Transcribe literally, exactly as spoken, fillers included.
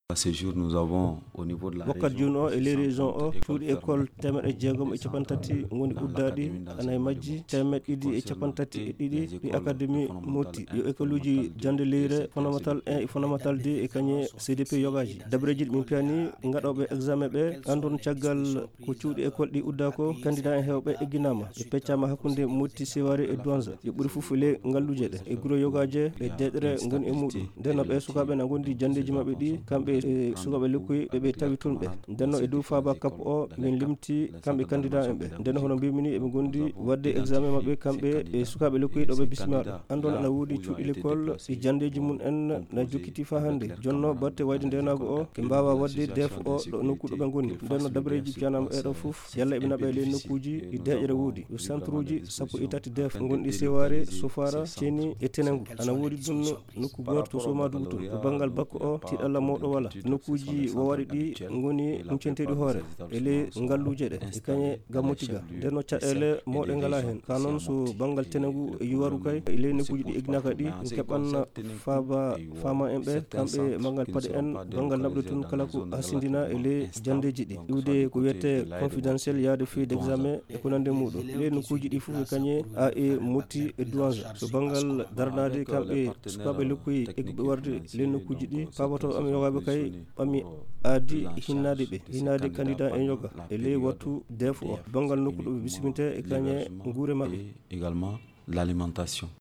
À ce jour, nous avons au niveau de la wakkat région joni o e ley région o cuuɗi école école temeɗe jeegom e capan tati goni uddaɗi anayi majji temeɗe ɗiɗi e capan tati e ɗiɗi ɗi académie motti yo école uji jande leyre fondamental un e fondamental deux e kañe C D P yogaji dabreji ɗi min piyani gaɗoɓe examen ɓe andon caggal ko cuuɗi école ɗi udda ko candidat en hewɓe egginama ɓe peccama hakkude motti sewari e douanza yo ɓuuri foof le ngalluje ɗe e guuro yogaje ɓe deɗere goni e muɗum ndenno ɓe sukaɓe na gondi jandeji mabɓe ɗi kamɓe e sukaɓe lekkoyi ɓeɓe tawi tun ɓe ndenno e dow faba kappo o min limti kamɓe candidat en ɓe ndenno hono mbimini eɓe gondi wadde examen mabɓe kamɓe e sukaɓe lekkoyi ɗoɓe bismiɗo andon ana woodi cuuɗi l'école e jandeji mum en na jokkiti fa hande jonno batte wayde ndenago o ke mbawa wadde def o ɗo nokku ɗoɓe gonni ndenno dabreji piyanama ɓeɗo foof yalla eɓe naɓe ley nokkuji ɗi deƴƴere woodi yo centre uji sappo e tati def gonɗi seware sofara ceeni e tenengu ana woodi ɗum nokku goto to somadugu to to banggal bakko o tiɗalla mawɗo wala nokkuji wowaɗi ɗi goni ɗumcenteɗi hoore e ley ngalluje ɗe e kañe gammotiga ndenno caɗele mawɗe ngala hen ka noon so banggal tenengu e yuwaru kay e ley nokkuji ɗi egginaka ɗi keɓan faaba fama en ɓe kamɓe banggal paade en banggal naɓde tun kala ko hasindina e ley jandeji ɗi iwde ko wiyete confidentiel yaade feuille d' examen e ko nande muɗum ley nokkuji ɗi foof e kañe a e motti e douanza so banggal darnade kamɓe sukaɓe lekkoyi egguɓe warde ley nokkuji ɗi pabato ɓami yogaɓe kay ɓami aadi hinnade ɓe hinnade candidat en yoga e ley wattu def o banggal nokku ɗo ɓe bisiminte e kañe guure mabɓe également l'alimentation.